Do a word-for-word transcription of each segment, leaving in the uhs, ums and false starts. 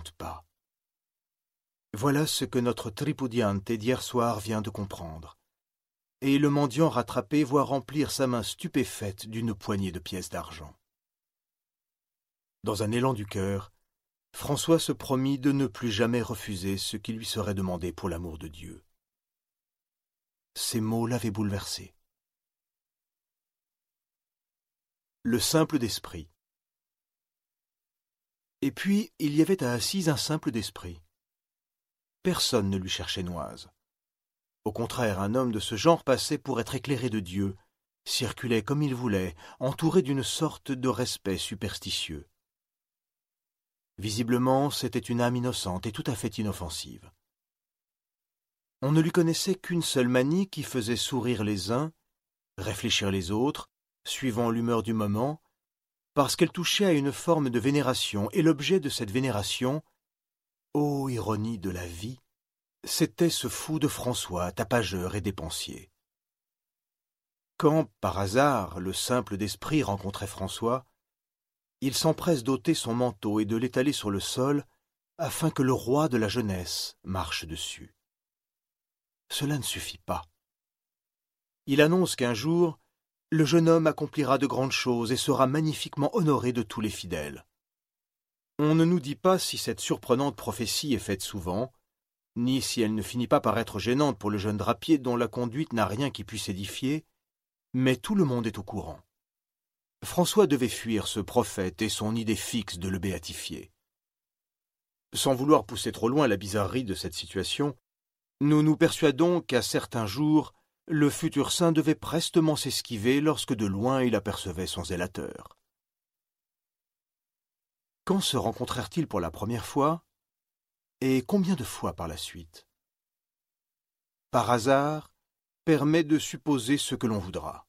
doute pas. Voilà ce que notre tripudiante d'hier soir vient de comprendre. Et le mendiant rattrapé voit remplir sa main stupéfaite d'une poignée de pièces d'argent. Dans un élan du cœur, François se promit de ne plus jamais refuser ce qui lui serait demandé pour l'amour de Dieu. Ces mots l'avaient bouleversé. Le simple d'esprit. Et puis, il y avait à Assise un simple d'esprit. Personne ne lui cherchait noise. Au contraire, un homme de ce genre passait pour être éclairé de Dieu, circulait comme il voulait, entouré d'une sorte de respect superstitieux. Visiblement, c'était une âme innocente et tout à fait inoffensive. On ne lui connaissait qu'une seule manie qui faisait sourire les uns, réfléchir les autres, suivant l'humeur du moment, parce qu'elle touchait à une forme de vénération, et l'objet de cette vénération, ô ironie de la vie, c'était ce fou de François, tapageur et dépensier. Quand, par hasard, le simple d'esprit rencontrait François, il s'empresse d'ôter son manteau et de l'étaler sur le sol, afin que le roi de la jeunesse marche dessus. Cela ne suffit pas. Il annonce qu'un jour, le jeune homme accomplira de grandes choses et sera magnifiquement honoré de tous les fidèles. On ne nous dit pas si cette surprenante prophétie est faite souvent, ni si elle ne finit pas par être gênante pour le jeune drapier dont la conduite n'a rien qui puisse édifier, mais tout le monde est au courant. François devait fuir ce prophète et son idée fixe de le béatifier. Sans vouloir pousser trop loin la bizarrerie de cette situation, nous nous persuadons qu'à certains jours, le futur saint devait prestement s'esquiver lorsque de loin il apercevait son zélateur. Quand se rencontrèrent-ils pour la première fois, et combien de fois par la suite? Par hasard, permet de supposer ce que l'on voudra.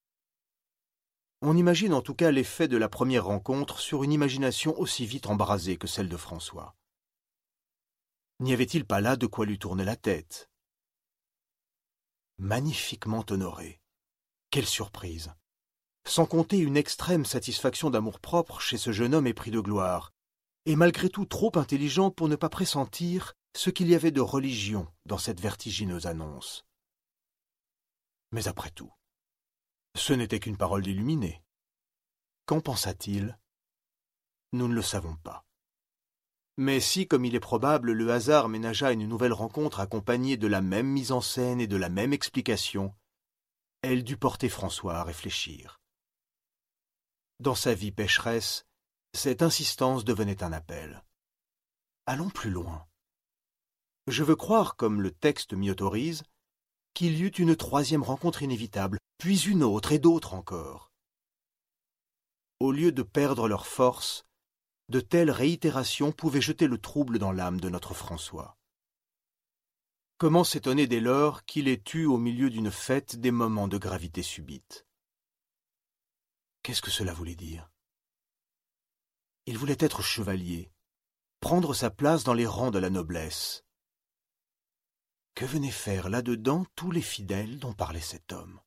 On imagine en tout cas l'effet de la première rencontre sur une imagination aussi vite embrasée que celle de François. N'y avait-il pas là de quoi lui tourner la tête? Magnifiquement honoré. Quelle surprise! Sans compter une extrême satisfaction d'amour-propre chez ce jeune homme épris de gloire, et malgré tout trop intelligent pour ne pas pressentir ce qu'il y avait de religion dans cette vertigineuse annonce. Mais après tout, ce n'était qu'une parole d'illuminé. Qu'en pensa-t-il? Nous ne le savons pas. Mais si, comme il est probable, le hasard ménagea une nouvelle rencontre accompagnée de la même mise en scène et de la même explication, elle dut porter François à réfléchir. Dans sa vie pécheresse, cette insistance devenait un appel. Allons plus loin. Je veux croire, comme le texte m'y autorise, qu'il y eut une troisième rencontre inévitable, puis une autre et d'autres encore. Au lieu de perdre leur force, de telles réitérations pouvaient jeter le trouble dans l'âme de notre François. Comment s'étonner dès lors qu'il ait eu au milieu d'une fête des moments de gravité subite? Qu'est-ce que cela voulait dire? Il voulait être chevalier, prendre sa place dans les rangs de la noblesse. Que venaient faire là-dedans tous les fidèles dont parlait cet homme?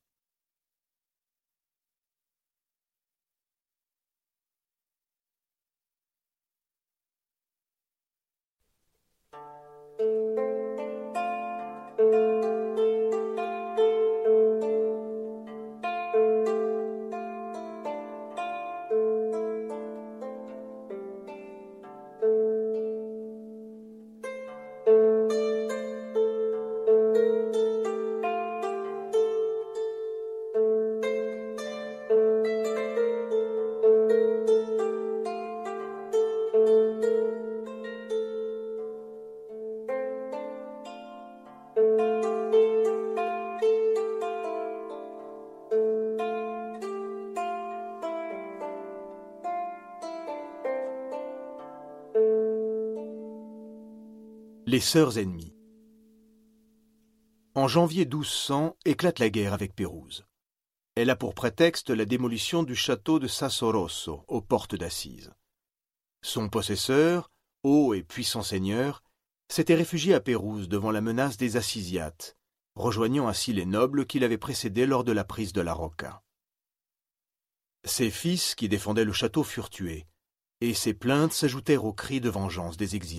Les sœurs ennemies. En janvier douze cents éclate la guerre avec Pérouse. Elle a pour prétexte la démolition du château de Sassorosso, aux portes d'Assise. Son possesseur, haut et puissant seigneur, s'était réfugié à Pérouse devant la menace des Assisiates, rejoignant ainsi les nobles qui l'avaient précédé lors de la prise de la Rocca. Ses fils qui défendaient le château furent tués, et ses plaintes s'ajoutèrent aux cris de vengeance des exilés.